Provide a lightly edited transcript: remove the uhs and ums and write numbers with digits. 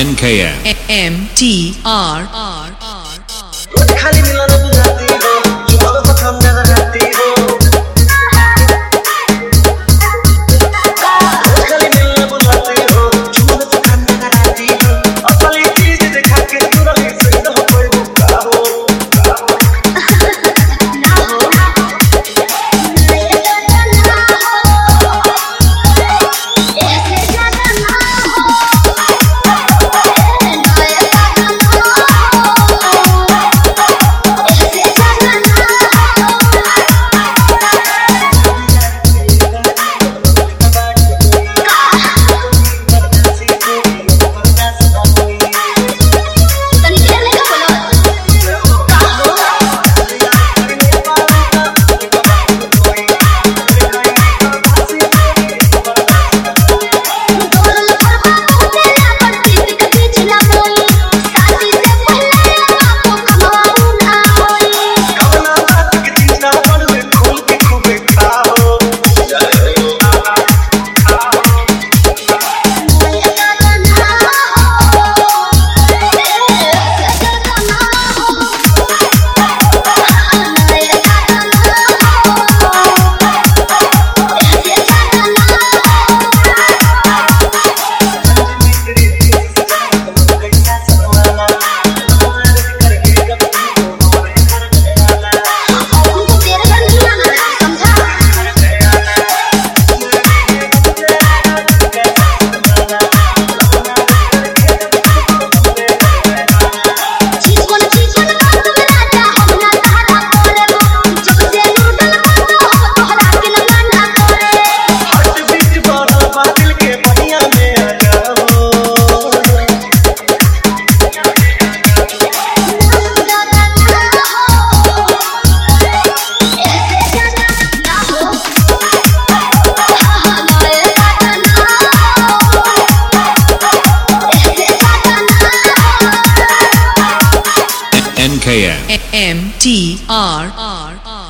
NKM MTR खाली मिलन बुझाती हो जुबान पर थम न रहती हो खाली मिलन बुझाती हो जुबान पर थम न रहती हो असली चीज दिखा के तू रही सही न हो कोई बुका हो ना हो ऐसे ज्यादा ना NKM MTR